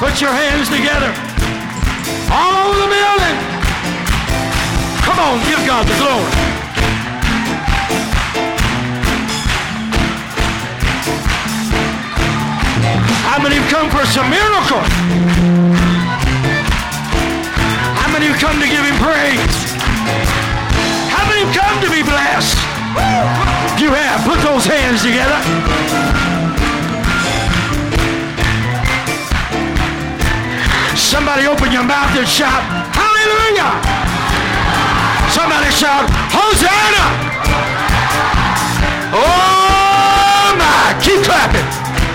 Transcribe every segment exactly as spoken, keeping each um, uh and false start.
Put your hands together. All over the building. Come on, give God the glory. How many have come for some miracle? How many have come to give him praise? How many have come to be blessed? You have. Put those hands together. Somebody open your mouth and shout, hallelujah. Somebody shout, Hosanna. Oh my, keep clapping.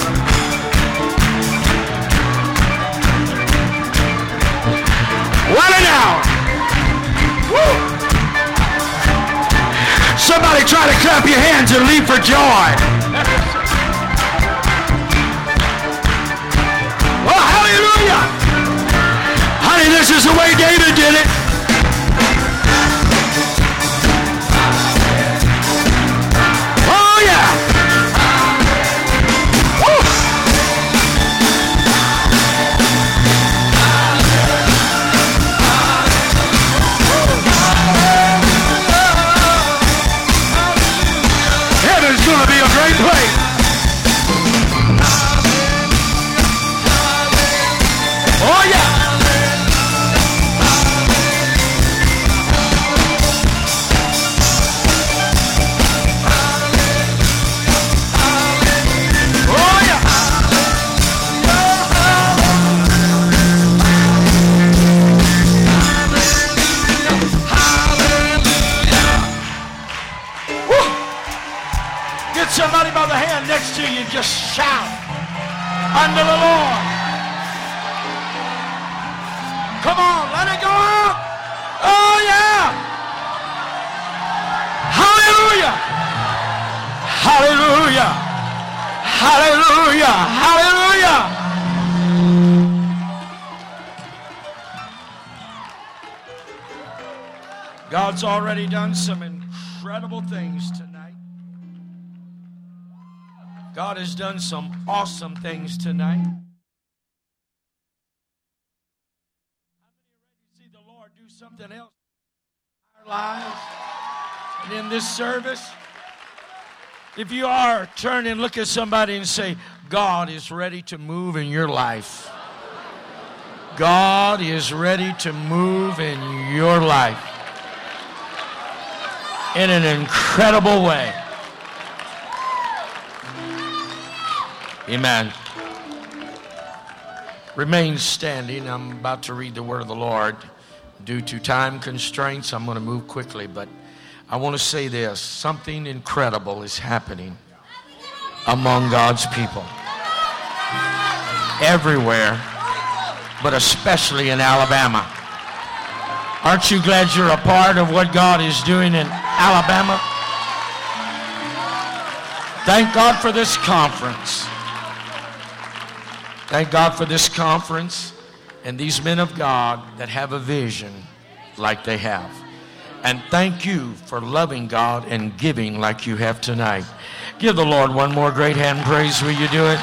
What an hour. Woo. Somebody try to clap your hands and leap for joy. Oh, hallelujah. Honey, this is the way David did it. Oh, yeah. Woo. Heaven's going to be a great place. Oh, yeah. Somebody by the hand next to you, just shout unto the Lord. Come on, let it go out. Oh yeah. Hallelujah. Hallelujah. Hallelujah. Hallelujah. God's already done some incredible things tonight. God has done some awesome things tonight. How many are ready to see the Lord do something else in our lives and in this service? If you are, turn and look at somebody and say, God is ready to move in your life. God is ready to move in your life in an incredible way. Amen. Remain standing. I'm about to read the word of the Lord. Due to time constraints, I'm going to move quickly, but I want to say this. Something incredible is happening among God's people. Everywhere, but especially in Alabama. Aren't you glad you're a part of what God is doing in Alabama? Thank God for this conference. Thank God for this conference and these men of God that have a vision like they have. And thank you for loving God and giving like you have tonight. Give the Lord one more great hand praise. Will you do it?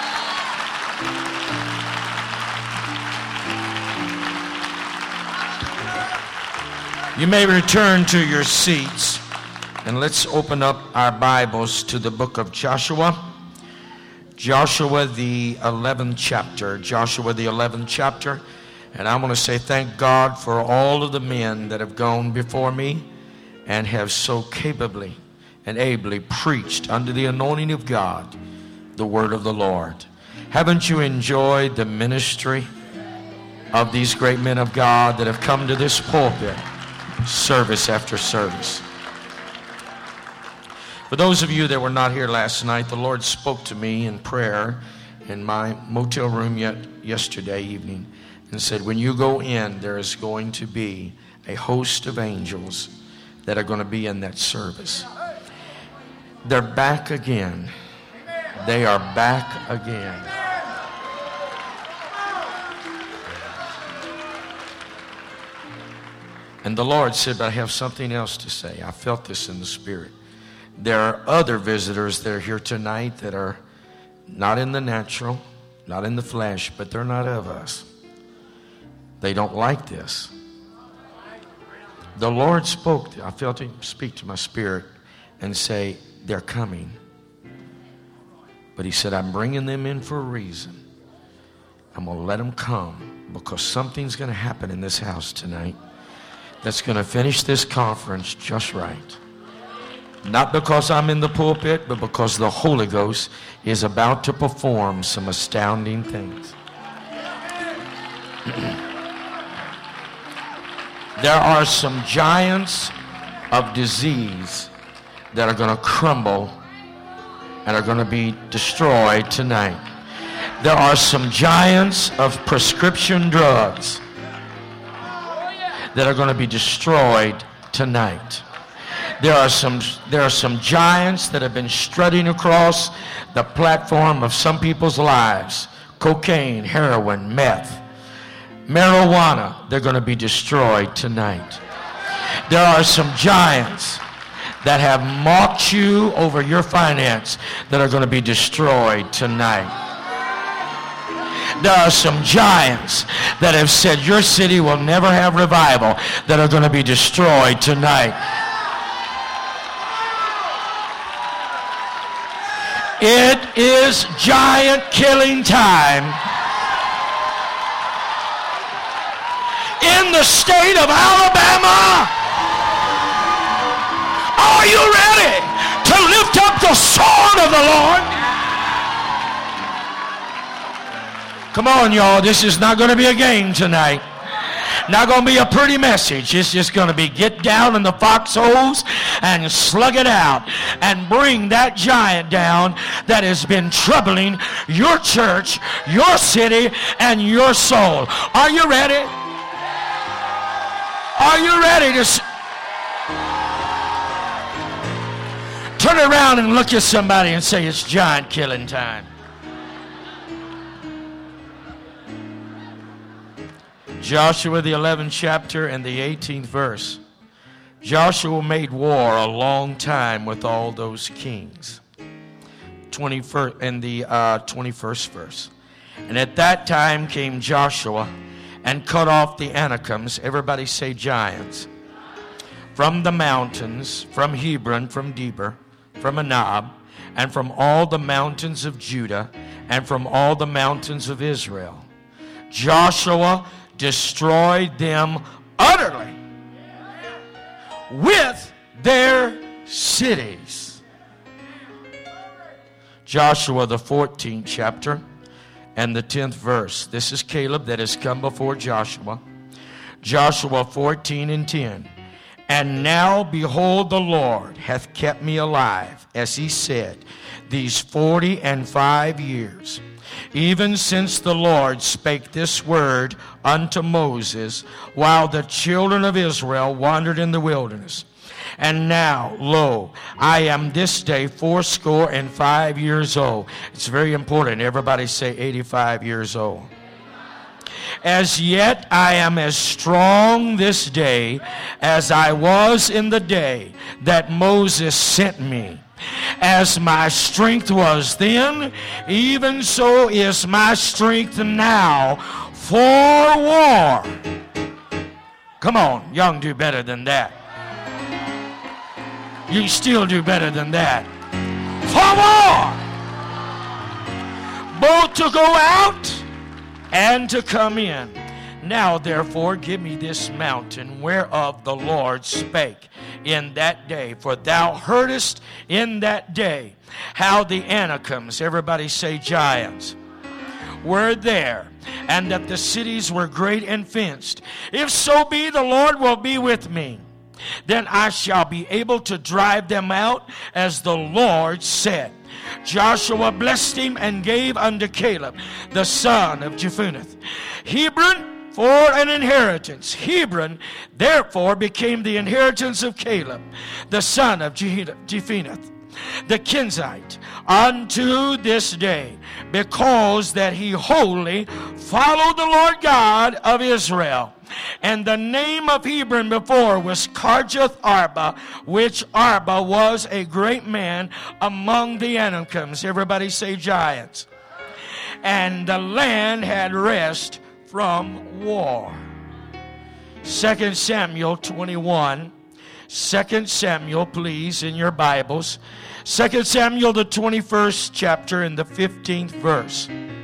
You may return to your seats, and let's open up our Bibles to the book of Joshua. Joshua, the eleventh chapter. Joshua, the eleventh chapter. And I want to say thank God for all of the men that have gone before me and have so capably and ably preached under the anointing of God the word of the Lord. Haven't you enjoyed the ministry of these great men of God that have come to this pulpit, service after service? For those of you that were not here last night, the Lord spoke to me in prayer in my motel room yet yesterday evening and said, when you go in, there is going to be a host of angels that are going to be in that service. They're back again. They are back again. And the Lord said, but I have something else to say. I felt this in the Spirit. There are other visitors that are here tonight that are not in the natural, not in the flesh, but they're not of us. They don't like this. The Lord spoke, I felt him speak to my spirit and say, they're coming. But he said, I'm bringing them in for a reason. I'm going to let them come because something's going to happen in this house tonight that's going to finish this conference just right. Not because I'm in the pulpit, but because the Holy Ghost is about to perform some astounding things. There are some giants of disease that are going to crumble and are going to be destroyed tonight. There are some giants of prescription drugs that are going to be destroyed tonight. There are some there are some giants that have been strutting across the platform of some people's lives. Cocaine, heroin, meth, marijuana, they're going to be destroyed tonight. There are some giants that have mocked you over your finance that are going to be destroyed tonight. There are some giants that have said your city will never have revival that are going to be destroyed tonight. It is giant killing time in the state of Alabama. Are you ready to lift up the sword of the Lord? Come on, y'all. This is not going to be a game tonight. Not going to be a pretty message. It's just going to be get down in the foxholes and slug it out and bring that giant down that has been troubling your church, your city, and your soul. Are you ready? Are you ready to... S- Turn around and look at somebody and say, it's giant killing time. Joshua, the eleventh chapter and the eighteenth verse. Joshua made war a long time with all those kings. twenty-first and the uh, twenty-first verse. And at that time came Joshua and cut off the Anakims. Everybody say giants. From the mountains, from Hebron, from Debir, from Anab, and from all the mountains of Judah, and from all the mountains of Israel. Joshua destroyed them utterly with their cities. Joshua, the fourteenth chapter and the tenth verse. This is Caleb that has come before Joshua. Joshua fourteen and ten. And now, behold, the Lord hath kept me alive, as he said, these forty and five years, even since the Lord spake this word unto Moses, while the children of Israel wandered in the wilderness. And now, lo, I am this day fourscore and five years old. It's very important. Everybody say eighty-five years old. As yet I am as strong this day as I was in the day that Moses sent me. As my strength was then, even so is my strength now for war. Come on, y'all can do better than that. You can still do better than that. For war, both to go out and to come in. Now therefore give me this mountain whereof the Lord spake in that day. For thou heardest in that day how the Anakims, everybody say giants, were there, and that the cities were great and fenced. If so be the Lord will be with me, then I shall be able to drive them out as the Lord said. Joshua blessed him and gave unto Caleb, the son of Jephunneh, Hebron for an inheritance. Hebron therefore became the inheritance of Caleb, the son of Jephunneh, the Kenizzite, unto this day, because that he wholly followed the Lord God of Israel. And the name of Hebron before was Kirjath Arba, which Arba was a great man among the Anakims. Everybody say giants. and the land had rest from war. Second Samuel twenty-one. Second Samuel, please, in your Bibles. Second Samuel, the twenty-first chapter, and the fifteenth verse.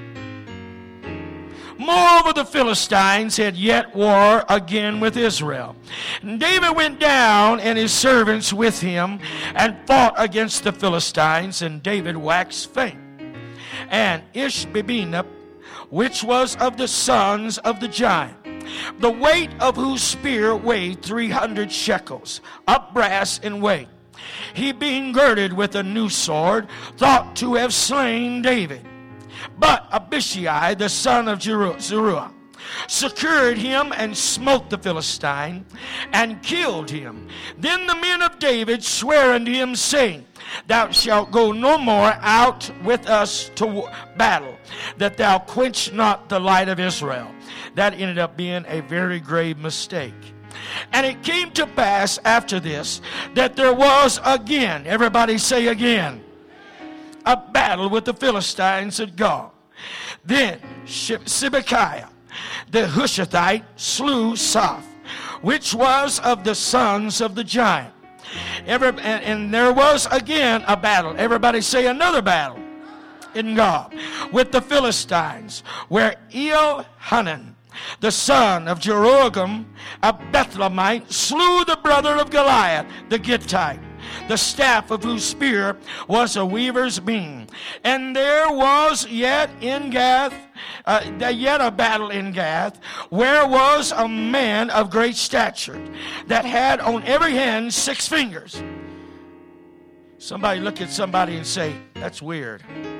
Moreover, the Philistines had yet war again with Israel. And David went down, and his servants with him, and fought against the Philistines, and David waxed faint. And Ishbi-benob, which was of the sons of the giant, the weight of whose spear weighed three hundred shekels, of brass in weight, he being girded with a new sword, thought to have slain David. But Abishai, the son of Zeruiah, secured him and smote the Philistine and killed him. Then the men of David sware unto him, saying, Thou shalt go no more out with us to battle, that thou quench not the light of Israel. That ended up being a very grave mistake. And it came to pass after this that there was again, everybody say again, a battle with the Philistines at Gath. Then Sibbecai the Hushathite slew Saph, which was of the sons of the giant. Every, and, and there was again a battle. Everybody say another battle in Gath with the Philistines, where Elhanan, the son of Jeroham, a Bethlehemite, slew the brother of Goliath, the Gittite, the staff of whose spear was a weaver's beam. And there was yet in Gath, uh, yet a battle in Gath, where was a man of great stature, that had on every hand six fingers. Somebody look at somebody and say, that's weird.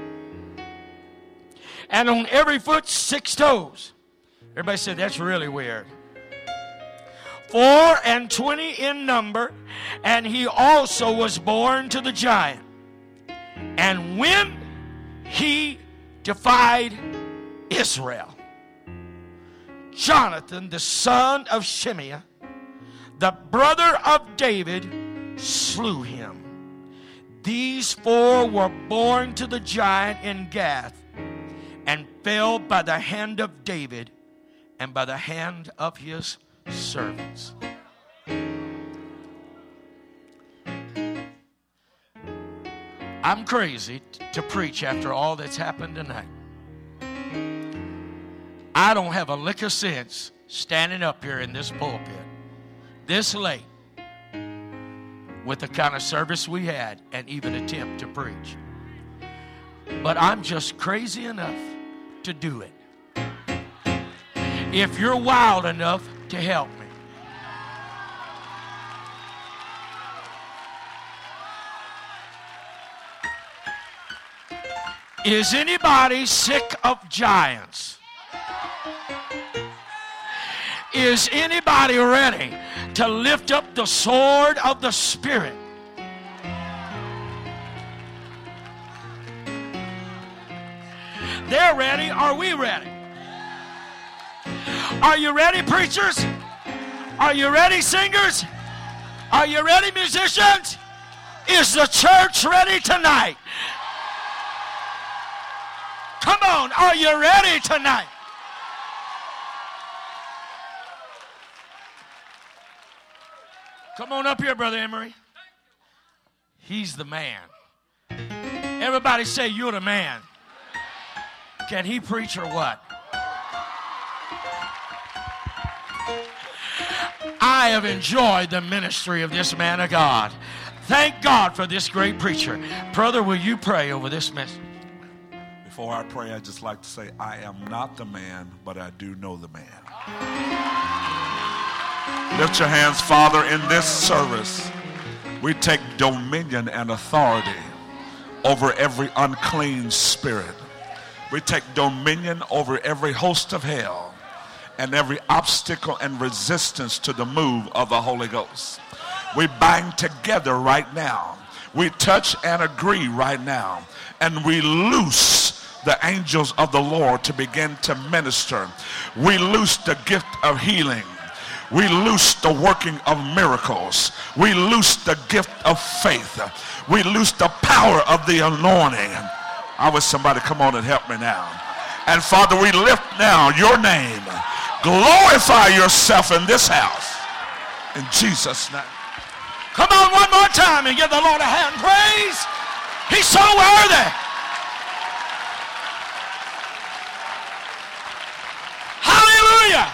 And on every foot six toes. Everybody said, that's really weird. Four and twenty in number, and he also was born to the giant. And when he defied Israel, Jonathan, the son of Shimeah, the brother of David, slew him. These four were born to the giant in Gath, and fell by the hand of David and by the hand of his servants. I'm crazy to preach after all that's happened tonight. I don't have a lick of sense standing up here in this pulpit this late with the kind of service we had and even attempt to preach. But I'm just crazy enough to do it. If you're wild enough to help me. Is anybody sick of giants? Is anybody ready to lift up the sword of the Spirit? They're ready. Are we ready? Are you ready, preachers? Are you ready, singers? Are you ready, musicians? Is the church ready tonight? Come on, are you ready tonight? Come on up here, Brother Emery. He's the man. Everybody say, you're the man. Can he preach or what? I have enjoyed the ministry of this man of God. Thank God for this great preacher. Brother, will you pray over this message? Before I pray, I'd just like to say, I am not the man, but I do know the man. Lift your hands, Father, in this service. We take dominion and authority over every unclean spirit. We take dominion over every host of hell and every obstacle and resistance to the move of the Holy Ghost. We bind together right now. We touch and agree right now. And we loose the angels of the Lord to begin to minister. We loose the gift of healing. We loose the working of miracles. We loose the gift of faith. We loose the power of the anointing. I wish somebody come on and help me now. And Father, we lift now your name. Glorify yourself in this house. In Jesus' name. Come on one more time and give the Lord a hand praise. He's so worthy. Hallelujah.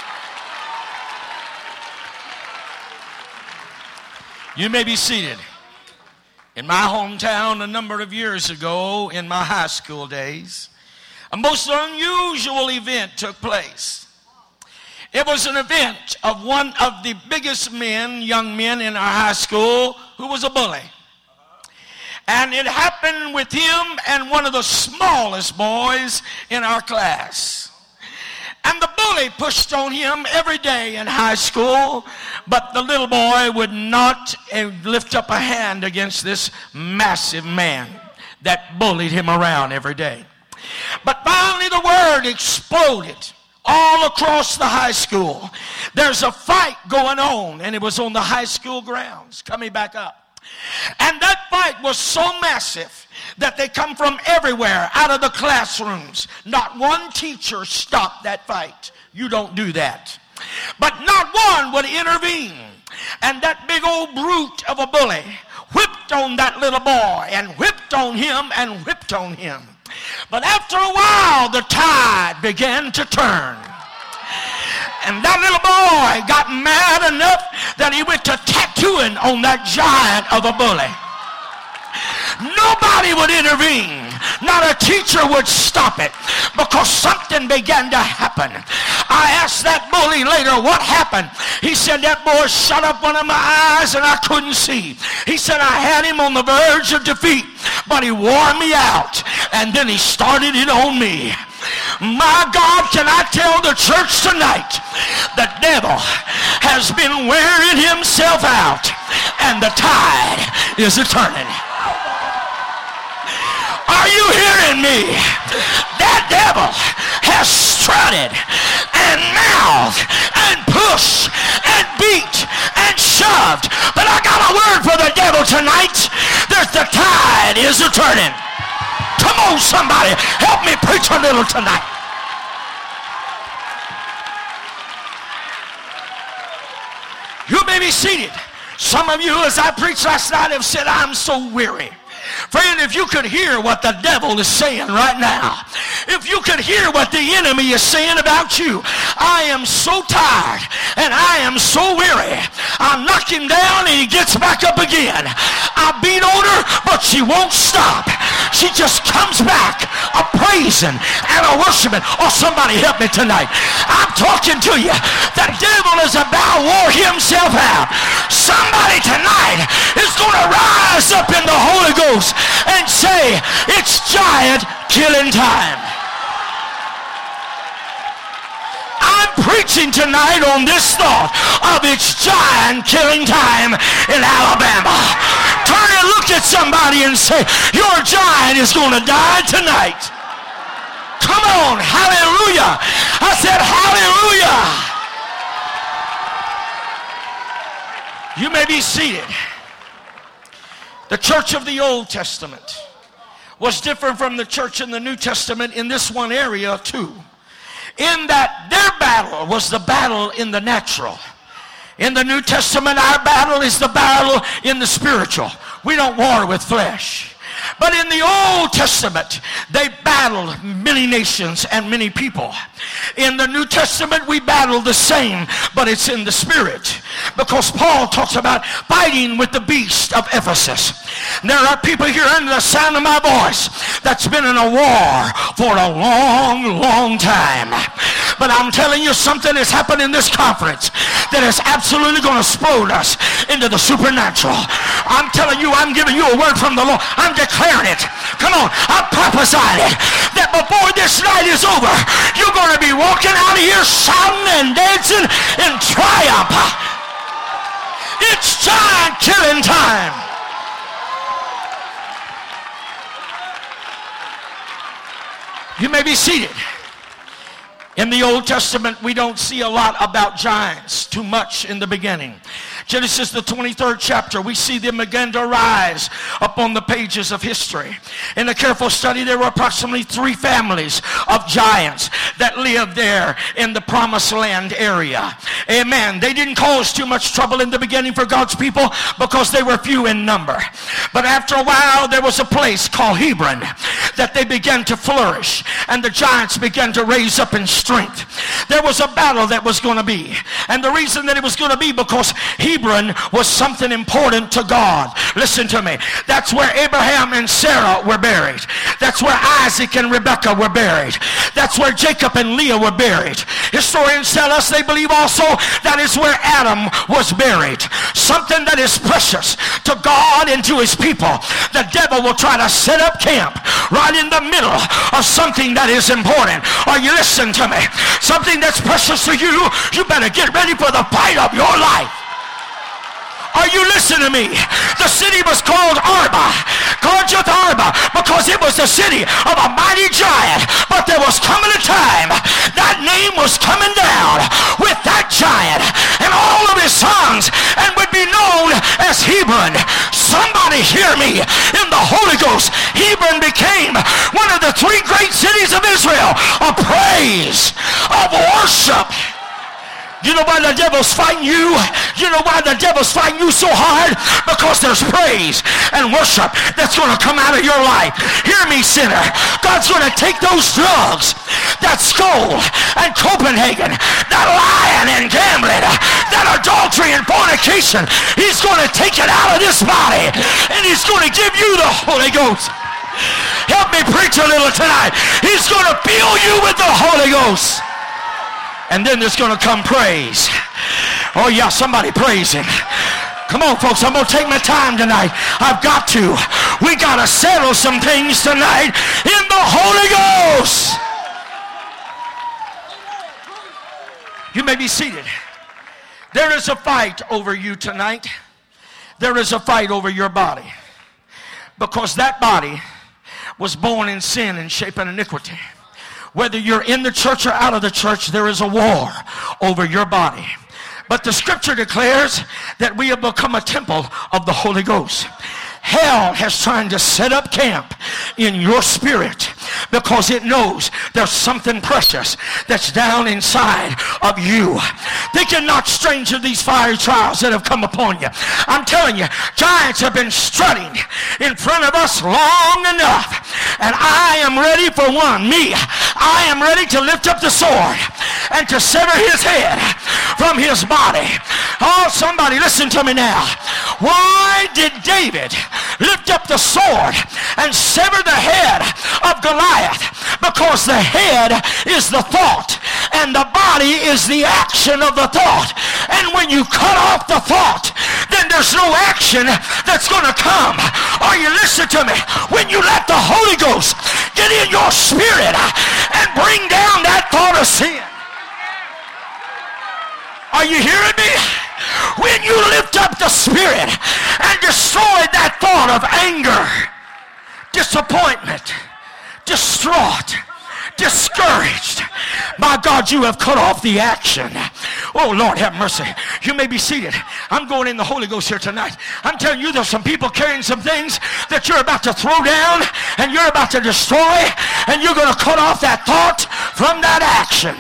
You may be seated. In my hometown a number of years ago, in my high school days, a most unusual event took place. It was an event of one of the biggest men, young men in our high school, who was a bully. And it happened with him and one of the smallest boys in our class. And the bully pushed on him every day in high school, but the little boy would not lift up a hand against this massive man that bullied him around every day. But finally the word exploded all across the high school. There's a fight going on, and it was on the high school grounds. Coming back up. And that fight was so massive that they come from everywhere out of the classrooms. Not one teacher stopped that fight. You don't do that. But not one would intervene. And that big old brute of a bully whipped on that little boy and whipped on him and whipped on him. But after a while, the tide began to turn. And that little boy got mad enough that he went to tattooing on that giant of a bully. Nobody would intervene. Not a teacher would stop it because something began to happen. I asked that bully later what happened. He said, that boy shut up one of my eyes and I couldn't see. He said, I had him on the verge of defeat, but he wore me out. And then he started it on me. My God, can I tell the church tonight, the devil has been wearing himself out and the tide is a-turning. Are you hearing me? That devil has strutted and mouthed and pushed and beat and shoved. But I got a word for the devil tonight. There's the tide is a-turning. Come on, somebody. Help me preach a little tonight. You may be seated. Some of you, as I preached last night, have said, I'm so weary. Friend, if you could hear what the devil is saying right now, if you could hear what the enemy is saying about you, I am so tired and I am so weary. I knock him down and he gets back up again. I beat on her, but she won't stop. She just comes back a praising and a worshiping. Oh, somebody help me tonight. I'm talking to you. The devil is about to wore himself out. Somebody tonight is going to rise up in the Holy Ghost and say, it's giant killing time. I'm preaching tonight on this thought of it's giant killing time in Alabama. Turn and look at somebody and say, your giant is going to die tonight. Come on, hallelujah. I said hallelujah. You may be seated. The church of the Old Testament was different from the church in the New Testament in this one area too. In that their battle was the battle in the natural. In the New Testament, our battle is the battle in the spiritual. We don't war with flesh. But in the Old Testament, they battled many nations and many people. In the New Testament, we battle the same, but it's in the spirit. Because Paul talks about fighting with the beast of Ephesus. There are people here under the sound of my voice that's been in a war for a long, long time. But I'm telling you, something has happened in this conference that is absolutely going to explode us into the supernatural. I'm telling you, I'm giving you a word from the Lord. I'm declaring it. Come on, I prophesied it. That before this night is over, you're going to be walking out of here shouting and dancing in triumph. It's giant killing time. You may be seated. In the Old Testament, we don't see a lot about giants too much in the beginning. Genesis, the twenty-third chapter, we see them begin to rise up on the pages of history. In a careful study, there were approximately three families of giants that lived there in the Promised Land area. Amen. They didn't cause too much trouble in the beginning for God's people because they were few in number. But after a while, there was a place called Hebron that they began to flourish, and the giants began to raise up in strength. There was a battle that was going to be, and the reason that it was going to be because Hebron was something important to God. Listen to me. That's where Abraham and Sarah were buried. That's where Isaac and Rebekah were buried. That's where Jacob and Leah were buried. Historians tell us they believe also that is where Adam was buried. Something that is precious to God and to his people. The devil will try to set up camp right in the middle of something that is important. Are you listening to me? Something that's precious to you, you better get ready for the fight of your life. Are you listening to me? The city was called Arba, Kirjath Arba, because it was the city of a mighty giant. But there was coming a time that name was coming down with that giant and all of his sons and would be known as Hebron. Somebody hear me in the Holy Ghost. Hebron became one of the three great cities of Israel of praise, of worship. You know why the devil's fighting you? You know why the devil's fighting you so hard? Because there's praise and worship that's going to come out of your life. Hear me, sinner. God's going to take those drugs, that skull and Copenhagen, that lying and gambling, that adultery and fornication. He's going to take it out of this body, and he's going to give you the Holy Ghost. Help me preach a little tonight. He's going to fill you with the Holy Ghost. And then there's going to come praise. Oh yeah, somebody praise him. Come on, folks, I'm going to take my time tonight. I've got to. We got to settle some things tonight in the Holy Ghost. You may be seated. There is a fight over you tonight. There is a fight over your body. Because that body was born in sin and shape in iniquity. Whether you're in the church or out of the church, there is a war over your body. But the scripture declares that we have become a temple of the Holy Ghost. Hell has tried to set up camp in your spirit because it knows there's something precious that's down inside of you. Think you're not strange to these fiery trials that have come upon you. I'm telling you, giants have been strutting in front of us long enough. And I am ready for one, me. I am ready to lift up the sword and to sever his head from his body. Oh, somebody listen to me now. Why did David lift up the sword and sever the head of Goliath? Because the head is the thought and the body is the action of the thought. And when you cut off the thought, then there's no action that's going to come. Are you listening to me? When you let the Holy Ghost get in your spirit and bring down that thought of sin. Are you hearing me? When you lift up the spirit and destroy that thought of anger, disappointment, distraught, discouraged, my God, you have cut off the action. Oh, Lord, have mercy. You may be seated. I'm going in the Holy Ghost here tonight. I'm telling you, there's some people carrying some things that you're about to throw down and you're about to destroy, and you're going to cut off that thought from that action.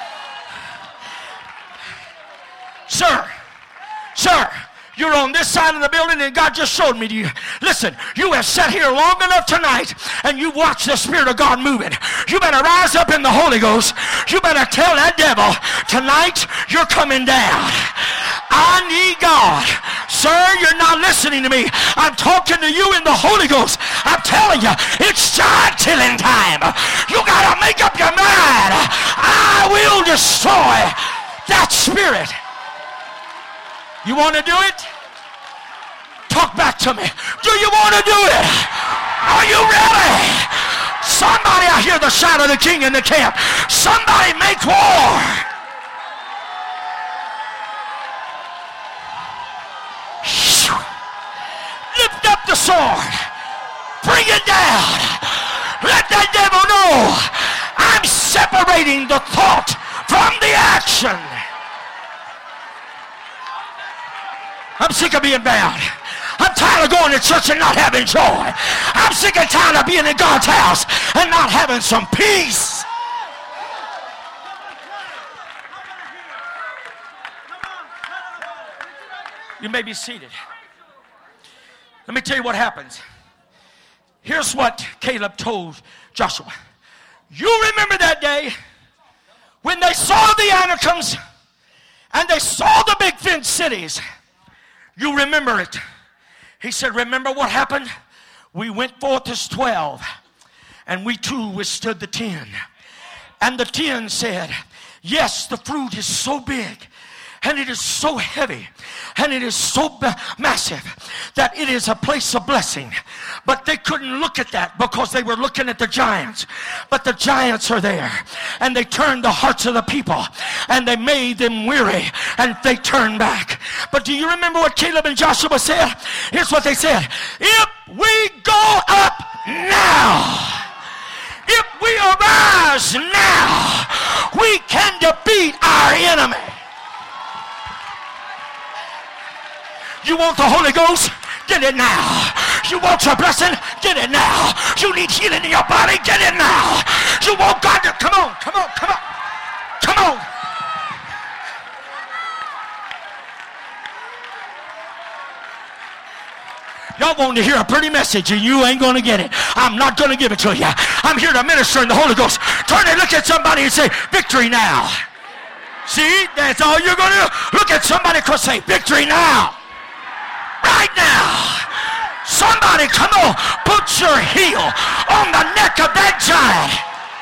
Sir, sir, you're on this side of the building and God just showed me to you. Listen, you have sat here long enough tonight and you watched the Spirit of God moving. You better rise up in the Holy Ghost. You better tell that devil, tonight you're coming down. I need God. Sir, you're not listening to me. I'm talking to you in the Holy Ghost. I'm telling you, it's giant killing time. You got to make up your mind. I will destroy that spirit. You want to do it? Talk back to me. Do you want to do it? Are you ready? Somebody, I hear the shout of the king in the camp. Somebody make war. Lift up the sword. Bring it down. Let that devil know I'm separating the thought from the action. I'm sick of being bound. I'm tired of going to church and not having joy. I'm sick and tired of being in God's house and not having some peace. You may be seated. Let me tell you what happens. Here's what Caleb told Joshua. You remember that day when they saw the Anakims and they saw the big fenced cities. You remember it. He said, remember what happened? We went forth as twelve, and we too withstood the ten. And the ten said, yes, the fruit is so big, and it is so heavy, and it is so ba- massive that it is a place of blessing. But they couldn't look at that because they were looking at the giants. But the giants are there, and they turned the hearts of the people, and they made them weary, and they turned back. But do you remember what Caleb and Joshua said? Here's what they said. If we go up now, if we arise now, we can defeat our enemy. You want the Holy Ghost? Get it now. You want your blessing? Get it now. You need healing in your body? Get it now. You want God to... Come on, come on, come on. Come on. Y'all want to hear a pretty message and you ain't going to get it. I'm not going to give it to you. I'm here to minister in the Holy Ghost. Turn and look at somebody and say, victory now. See, that's all you're going to do. Look at somebody and say, victory now. Right now. Somebody, come on, put your heel on the neck of that giant.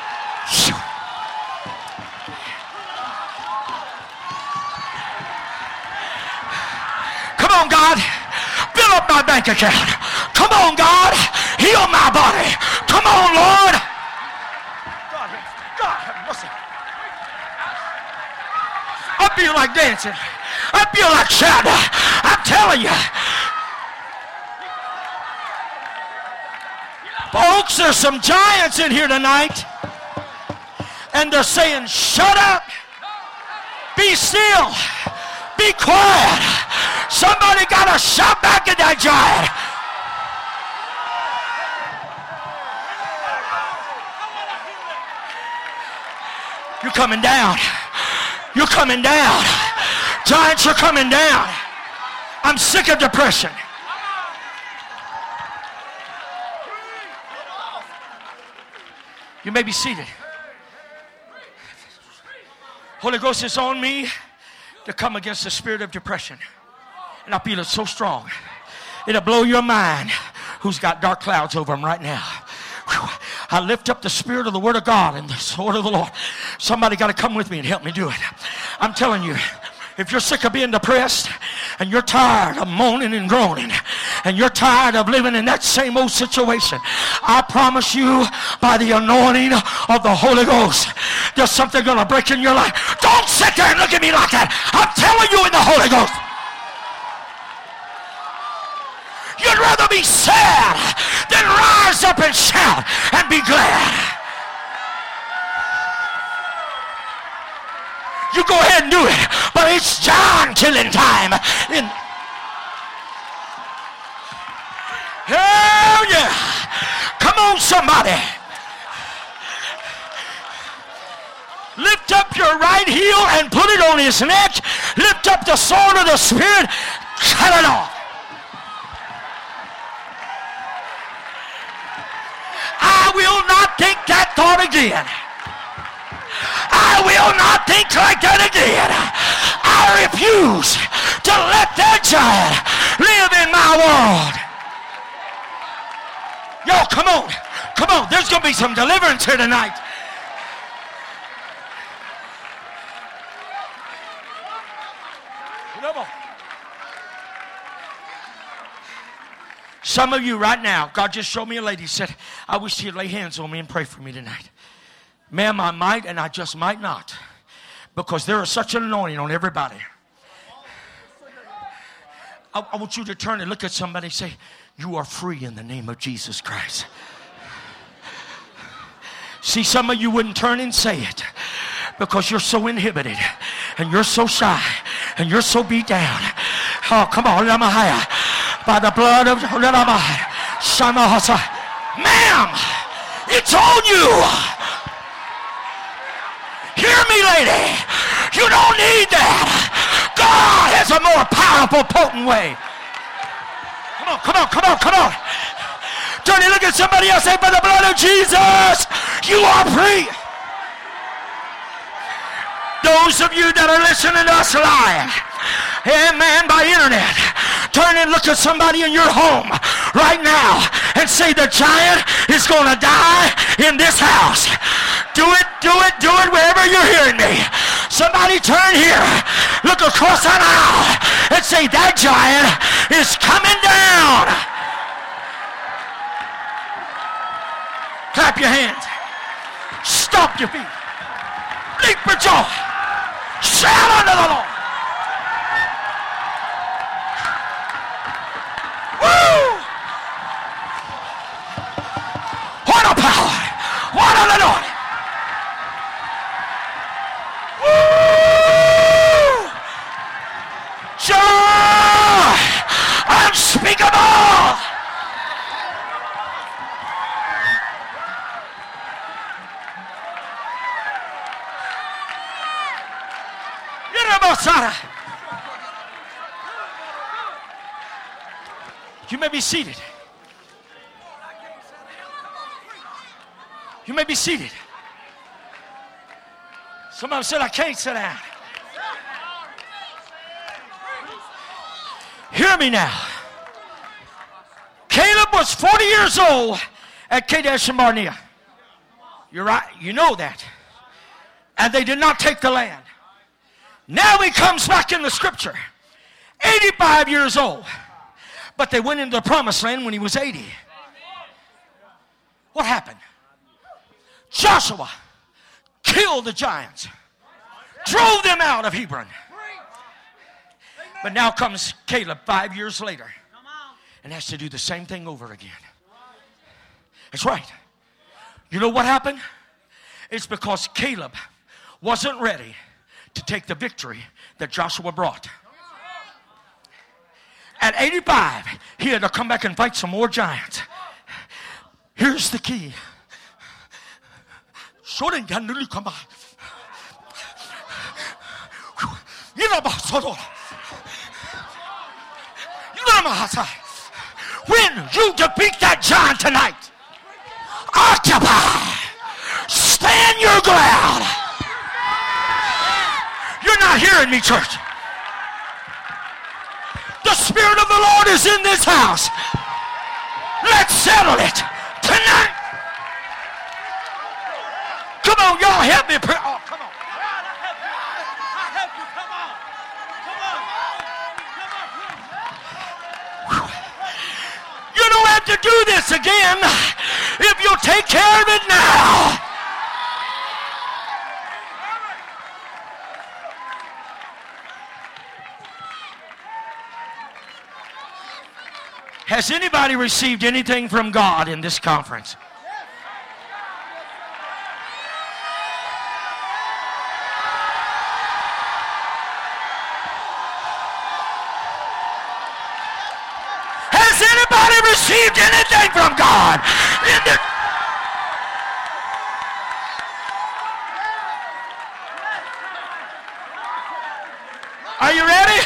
Come on, God, fill up my bank account. Come on, God, heal my body. Come on, Lord. God, God have mercy. I feel like dancing. I feel like shouting. I'm telling you. Folks, there's some giants in here tonight. And they're saying, shut up. Be still. Be quiet. Somebody got to shout back at that giant. You're coming down. You're coming down. Giants are coming down. I'm sick of depression. You may be seated. Holy Ghost is on me to come against the spirit of depression. And I feel it so strong. It'll blow your mind who's got dark clouds over them right now. Whew. I lift up the spirit of the word of God and the sword of the Lord. Somebody got to come with me and help me do it. I'm telling you, if you're sick of being depressed and you're tired of moaning and groaning and you're tired of living in that same old situation, I promise you by the anointing of the Holy Ghost, there's something going to break in your life. Don't sit there and look at me like that. I'm telling you in the Holy Ghost. You'd rather be sad than rise up and shout and be glad. You go ahead and do it, but it's John killing time. In Hell yeah. Come on, somebody. Lift up your right heel and put it on his neck. Lift up the sword of the Spirit. Cut it off. I will not think that thought again. I will not think like that again. I refuse to let that giant live in my world. Yo, come on. Come on. There's going to be some deliverance here tonight. Some of you right now, God just showed me a lady, said, I wish she'd lay hands on me and pray for me tonight. Ma'am, I might and I just might not. Because there is such an anointing on everybody. I, I want you to turn and look at somebody and say, you are free in the name of Jesus Christ. See, some of you wouldn't turn and say it because you're so inhibited and you're so shy and you're so beat down. Oh, come on. By the blood of Shama. Ma'am, it's on you. Hear me, lady. You don't need that. God has a more powerful, potent way. Come on, come on, come on, come on. Turn and look at somebody else. Say, by the blood of Jesus, you are free. Those of you that are listening to us live, amen, by internet, turn and look at somebody in your home right now and say, the giant is going to die in this house. Do it, do it, do it wherever you're hearing me. Somebody turn here, look across that aisle and say, that giant is coming down. Clap your hands. Stomp your feet. Leap for joy. Shout unto the Lord. Woo! What a power. What an anointing. Woo! Joy unspeakable. You may be seated. You may be seated. Some of them said, I can't sit down. Hear me now. Caleb was forty years old at Kadesh and Barnea. You're right. You know that. And they did not take the land. Now he comes back in the scripture, eighty-five years old. But they went into the promised land when he was eighty. What happened? Joshua killed the giants, drove them out of Hebron. But now comes Caleb five years later and has to do the same thing over again. That's right. You know what happened? It's because Caleb wasn't ready to take the victory that Joshua brought. At eighty-five, he had to come back and fight some more giants. Here's the key. When you defeat that giant tonight, occupy, stand your ground. You're not hearing me, church. The Spirit of the Lord is in this house. Let's settle it tonight. Come on, y'all help me pray. Oh, come on. You don't have to do this again if you'll take care of it now. Has anybody received anything from God in this conference? Has anybody received anything from God in this? Are you ready?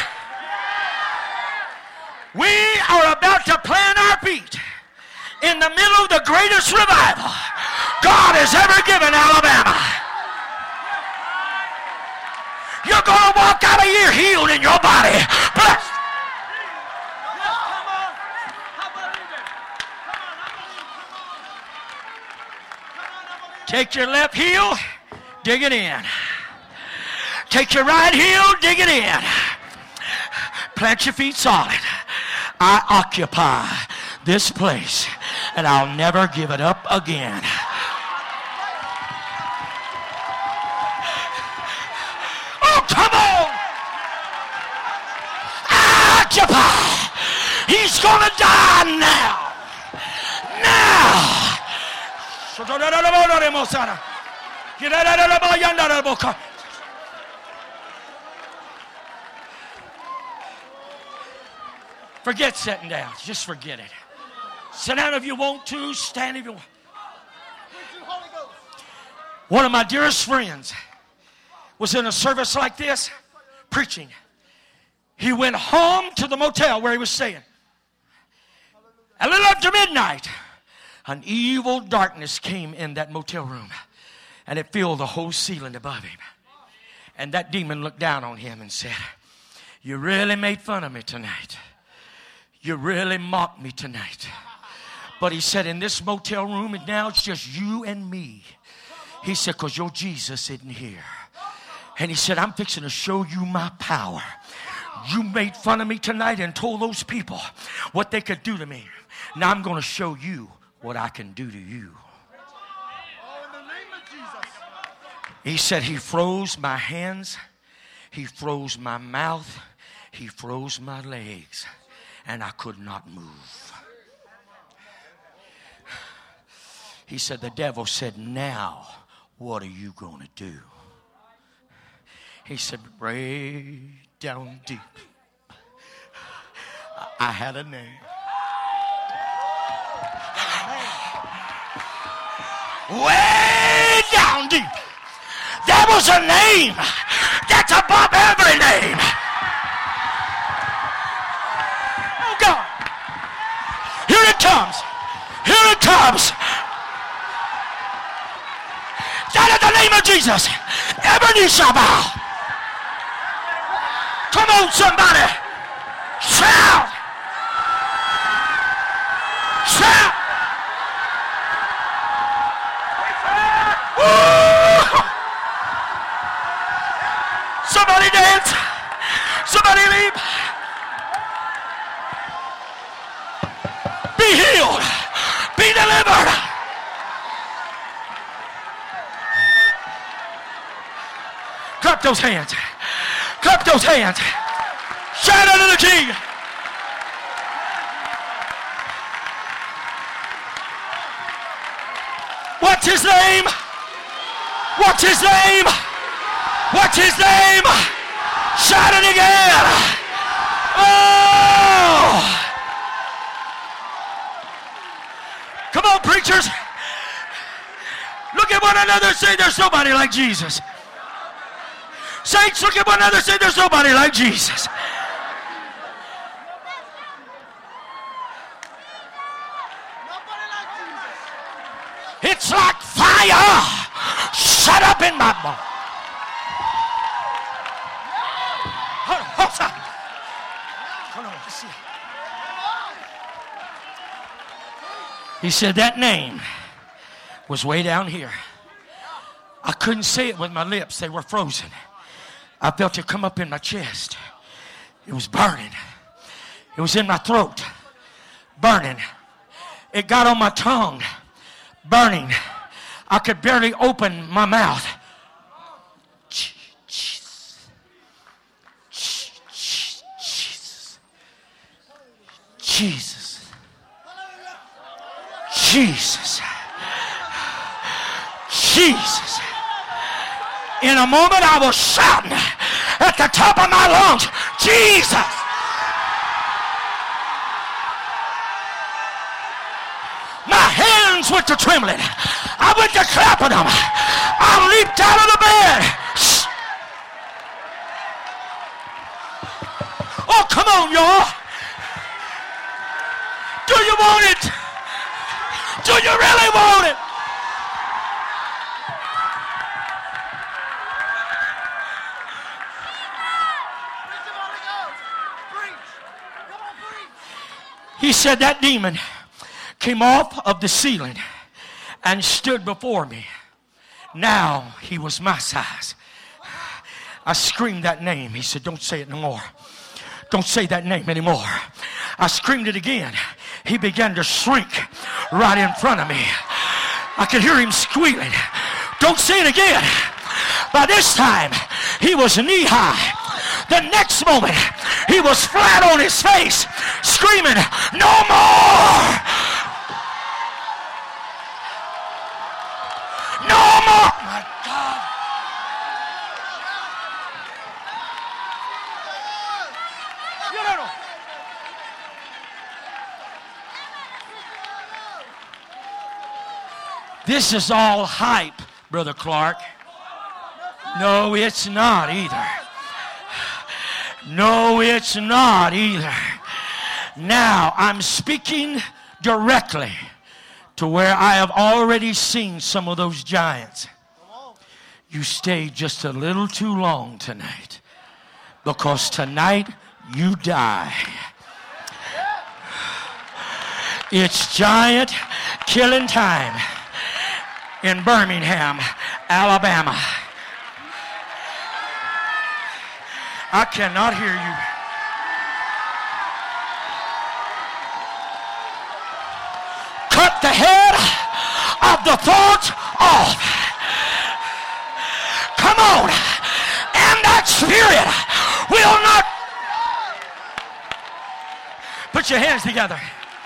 We are about to plant our feet in the middle of the greatest revival God has ever given Alabama. You're going to walk out of here healed in your body. Blessed. Take your left heel, dig it in. Take your right heel, dig it in. Plant your feet solid. I occupy this place and I'll never give it up again. Oh, come on! I occupy. He's gonna die now. Now. Forget sitting down. Just forget it. Sit down if you want to. Stand if you want. One of my dearest friends was in a service like this, preaching. He went home to the motel where he was staying. A little after midnight, an evil darkness came in that motel room, and it filled the whole ceiling above him. And that demon looked down on him and said, you really made fun of me tonight. You really mocked me tonight. But he said, in this motel room, and now it's just you and me. He said, because your Jesus isn't here. And he said, I'm fixing to show you my power. You made fun of me tonight and told those people what they could do to me. Now I'm going to show you what I can do to you. He said he froze my hands. He froze my mouth. He froze my legs. And I could not move. He said, the devil said, now what are you going to do? He said, way down deep, I had a name. Way down deep, there was a name that's above every name. Oh God, here it comes, here it comes. That is the name of Jesus. Every knee shall bow. Come on, somebody. Shout. Shout. Woo. Somebody dance. Somebody leap. Be healed. Be delivered. Clap those hands. Clap those hands. Shout unto the King. What's his name? What's his name? What's his name? Shout it again. Oh! Come on, preachers. Look at one another and say there's nobody like Jesus. Saints, look at one another and say there's nobody like Jesus. It's like fire shut up in my bones. Hold on, hold on. Hold on, let's see. He said that name was way down here. I couldn't say it with my lips. They were frozen. I felt it come up in my chest. It was burning. It was in my throat. Burning. It got on my tongue. Burning. I could barely open my mouth. Jesus. Jesus. Jesus. Jesus. Jesus. In a moment I was shouting at the top of my lungs, Jesus. My hands went to trembling. I went to clapping them. I leaped out of the bed. Shh. Oh, come on, y'all. Do you want it? Do you really want it? He said that demon came off of the ceiling and stood before me. Now he was my size. I screamed that name. He said, don't say it no more. Don't say that name anymore. I screamed it again. He began to shrink right in front of me. I could hear him squealing. Don't say it again. By this time, he was knee high. The next moment, he was flat on his face, screaming, no more! No more! My God! This is all hype, Brother Clark. No, it's not either. No, it's not either. Now, I'm speaking directly to where I have already seen some of those giants. You stayed just a little too long tonight, because tonight you die. It's giant killing time in Birmingham, Alabama. I cannot hear you. Cut the head of the thoughts off. Come on. And that spirit will not. Put your hands together.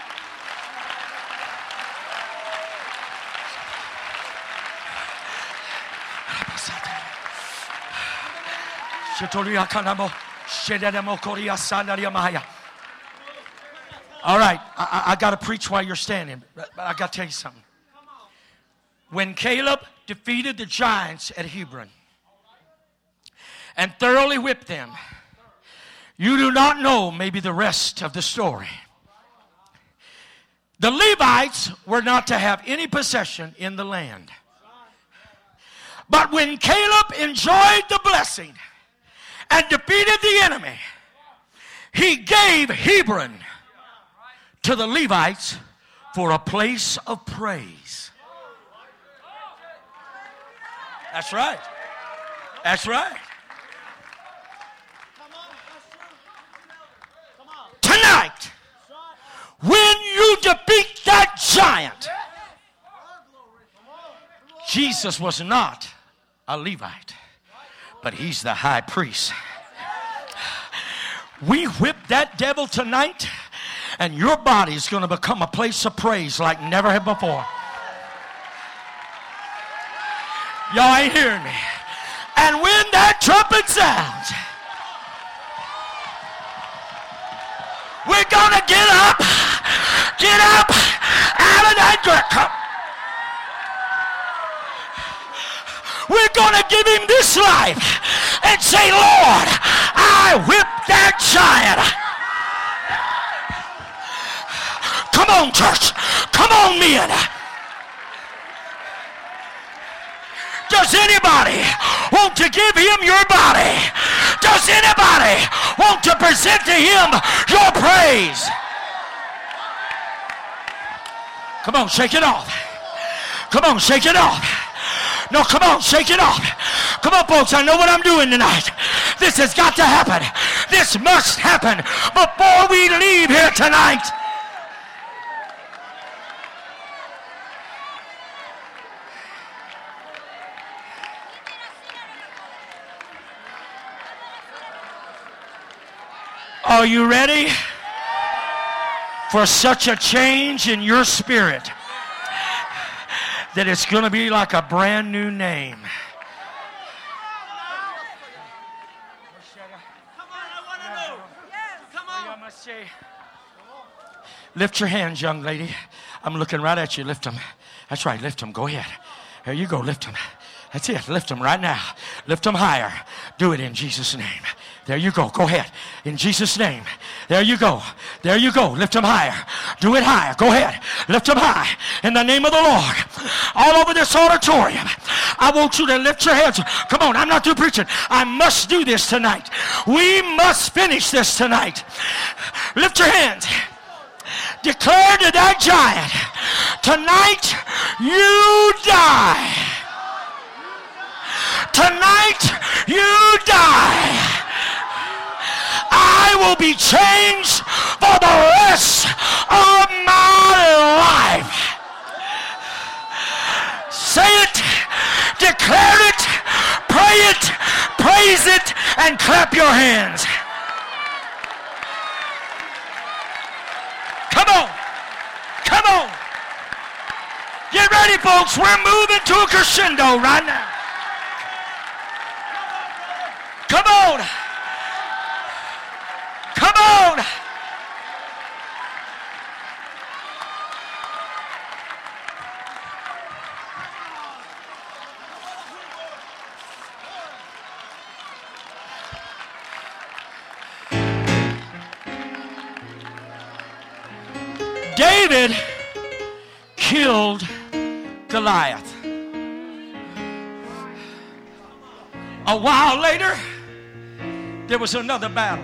All right, I, I got to preach while you're standing. But I got to tell you something. When Caleb defeated the giants at Hebron and thoroughly whipped them, you do not know maybe the rest of the story. The Levites were not to have any possession in the land. But when Caleb enjoyed the blessing and defeated the enemy, he gave Hebron to the Levites for a place of praise. That's right. That's right. Tonight, when you defeat that giant, Jesus was not a Levite, but he's the high priest. We whip that devil tonight, and your body's going to become a place of praise like never had before. Y'all ain't hearing me. And when that trumpet sounds, we're going to get up, get up out of that grave. We're going to give him this life and say, Lord, I whipped that giant. Come on, church. Come on, men. Does anybody want to give him your body? Does anybody want to present to him your praise? Come on, shake it off. Come on, shake it off. No, come on, shake it off. Come on, folks, I know what I'm doing tonight. This has got to happen. This must happen before we leave here tonight. Are you ready for such a change in your spirit that it's going to be like a brand new name? Lift your hands, young lady. I'm looking right at you. Lift them. That's right. Lift them. Go ahead. There you go. Lift them. That's it. Lift them right now. Lift them higher. Do it in Jesus' name. There you go. Go ahead. In Jesus' name. There you go. There you go. Lift them higher. Do it higher. Go ahead. Lift them high. In the name of the Lord. All over this auditorium. I want you to lift your hands. Come on. I'm not through preaching. I must do this tonight. We must finish this tonight. Lift your hands. Declare to that giant, tonight you die. Tonight you die. I will be changed for the rest of my life. Say it, declare it, pray it, praise it, and clap your hands. Come on. Come on. Get ready, folks. We're moving to a crescendo right now. Come on. Come on. David killed Goliath. A while later, there was another battle.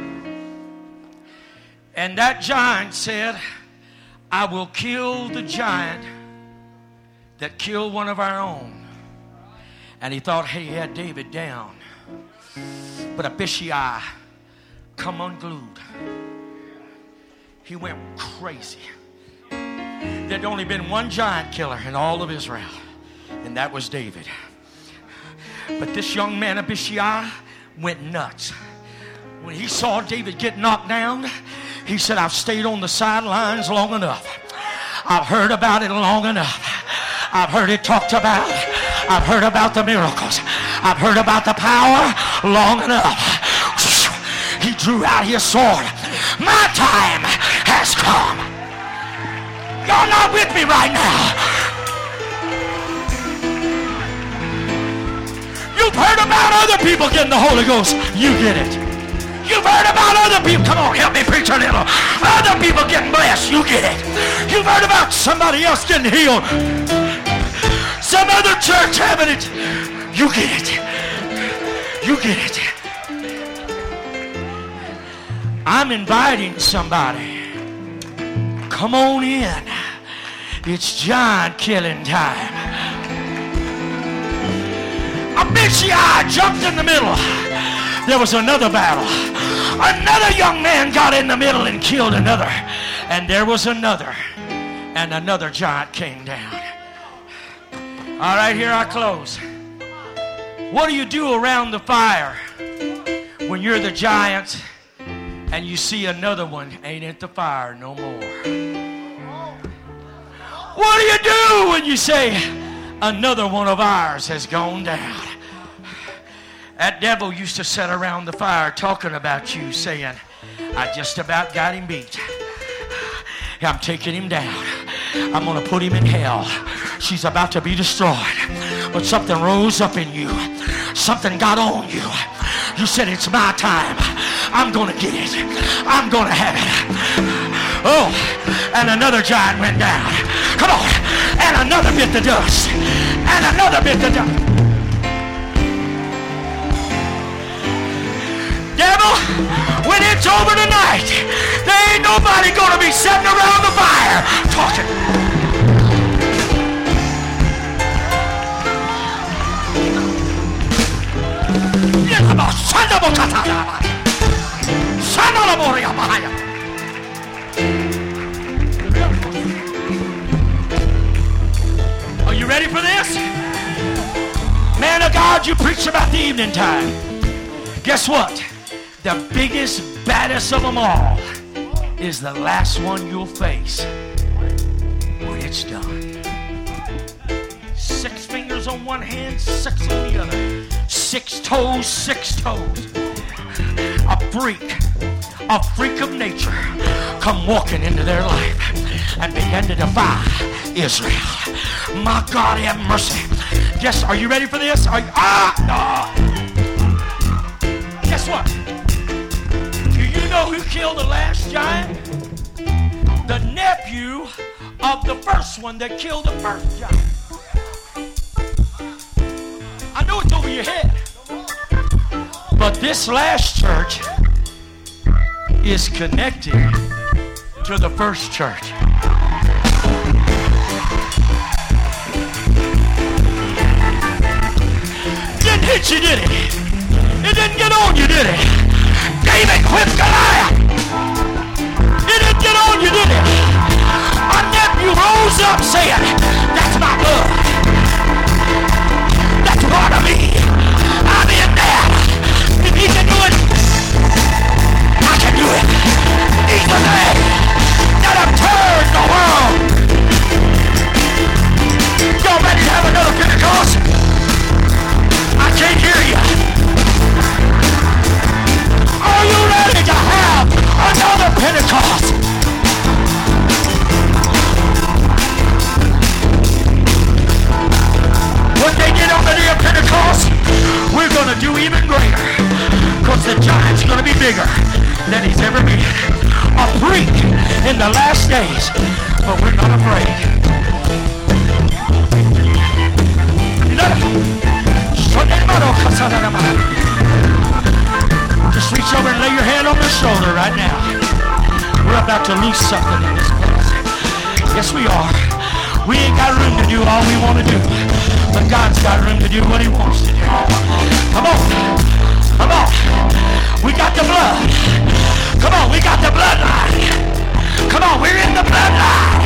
And that giant said, I will kill the giant that killed one of our own. And he thought, hey, he had David down. But Abishai come unglued. He went crazy. There'd only been one giant killer in all of Israel, and that was David. But this young man, Abishai, went nuts. When he saw David get knocked down, he said, I've stayed on the sidelines long enough. I've heard about it long enough. I've heard it talked about. I've heard about the miracles. I've heard about the power long enough. He drew out his sword. My time has come. Y'all not with me right now. You've heard about other people getting the Holy Ghost. You get it. You've heard about other people. Come on, help me preach a little. Other people getting blessed. You get it. You've heard about somebody else getting healed. Some other church having it. You get it. You get it. I'm inviting somebody. Come on in. It's giant killing time. Abishai jumped in the middle. There was another battle. Another young man got in the middle and killed another. And there was another. And another giant came down. All right, here I close. What do you do around the fire when you're the giant and you see another one ain't at the fire no more? What do you do when you say another one of ours has gone down? That devil used to sit around the fire talking about you, saying, I just about got him beat. I'm taking him down. I'm going to put him in hell. She's about to be destroyed. But something rose up in you. Something got on you. You said, it's my time. I'm going to get it. I'm going to have it. Oh, and another giant went down. Come on. And another bit the dust. And another bit the dust. Devil, when it's over tonight, there ain't nobody going to be sitting around the fire talking. Are you ready for this? Man of God, you preach about the evening time. Guess what? The biggest, baddest of them all is the last one you'll face when it's done. Six fingers on one hand, six on the other. Six toes, six toes. A freak, a freak of nature come walking into their life and begin to defy Israel. My God, have mercy. Guess, are you ready for this? Are you, ah, no. Guess what? You know who killed the last giant? The nephew of the first one that killed the first giant. I know it's over your head. But this last church is connected to the first church. Didn't hit you, did it? It didn't get on you, did it? David whipped Goliath. It didn't get on you, did it? A nephew rose up saying, that's my blood. That's part of me. I'm in there. If he can do it, I can do it. He's the man that have turned the world. Y'all ready to have another Pentecost? I can't hear you. Are you ready to have another Pentecost? When they get on the day of Pentecost, we're going to do even greater. Because the giant's going to be bigger than he's ever been. A freak in the last days, but we're not afraid. Just reach over and lay your hand on their shoulder right now. We're about to lose something in this place. Yes, we are. We ain't got room to do all we want to do, but God's got room to do what he wants to do. Come on. Come on. We got the blood. Come on, we got the bloodline. Come on, we're in the bloodline.